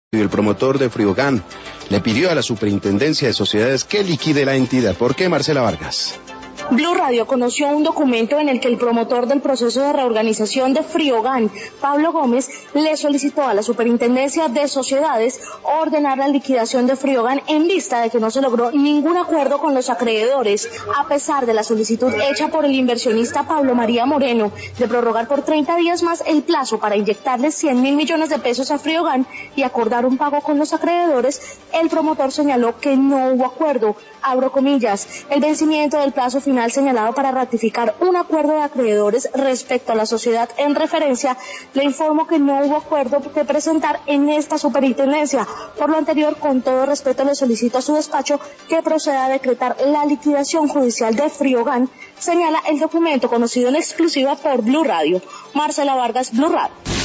y el promotor de Friogan le pidió a la Superintendencia de Sociedades que liquide la entidad. ¿Por qué, Marcela Vargas? Blue Radio conoció un documento en el que el promotor del proceso de reorganización de Friogan, Pablo Gómez, le solicitó a la Superintendencia de Sociedades ordenar la liquidación de Friogan en vista de que no se logró ningún acuerdo con los acreedores, a pesar de la solicitud hecha por el inversionista Pablo María Moreno de prorrogar por 30 días más el plazo para inyectarle 100.000 millones de pesos a Friogan y acordar un pago con los acreedores. El promotor señaló que no hubo acuerdo. Abro comillas, el vencimiento del plazo final señalado para ratificar un acuerdo de acreedores respecto a la sociedad en referencia, le informo que no hubo acuerdo que presentar en esta superintendencia. Por lo anterior, con todo respeto, le solicito a su despacho que proceda a decretar la liquidación judicial de Friogan, señala el documento conocido en exclusiva por Blue Radio. Marcela Vargas, Blue Radio.